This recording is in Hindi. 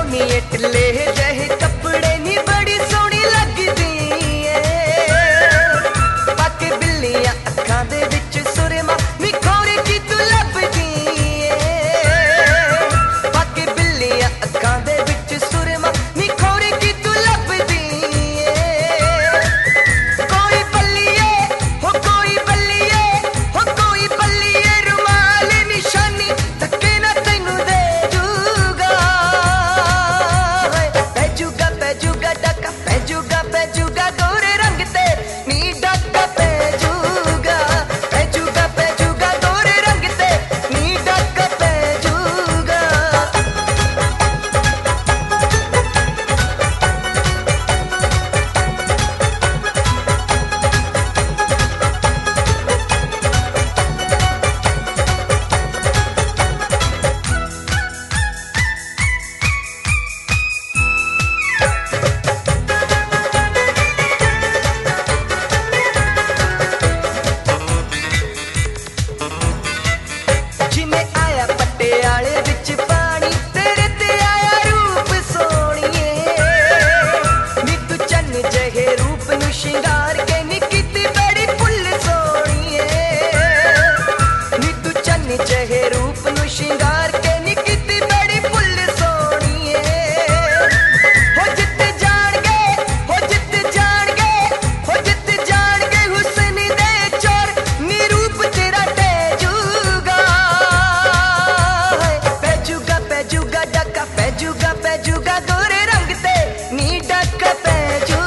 नी टिल्ले जहे कपड़े नी बड़ी सोहनी लगदी ऐ। पाके बिल्लियां अखां दे विच सुरमा नी खोरे की तू लभदी ऐ। पाके बिल्लियां अखां दे विच सुरमा नी खोरे की तू लभदी ऐ। कोई बल्लिए हो कोई बल्लिए हो कोई बल्लिए रुमाल निशानी धक्के ना तैनू दे जूगा। पैजूगा डका पैजूगा गोरे रंग ते नी डका पैजूगा। पैजूगा गोरे रंग ते नी डका पैजूगा। जिमें आया पटियाले विच पानी तेरे ते आया रूप सोहणीए। नी तू चन्न जहे रूप नू शिंगार के नी कीती बड़ी फुल सोहणीए। नी तू चन्न जहे रूप नू शिंगार के नी कीती बड़ी फुल सोहणीए। हो जित जाणगे हो जित जाणगे हो जित जाणगे हुस्न दे चोर नी रूप तेरा तेजूगा। पैजूगा डका पैजूगा गोरे रंग ते नी डका पैजूगा।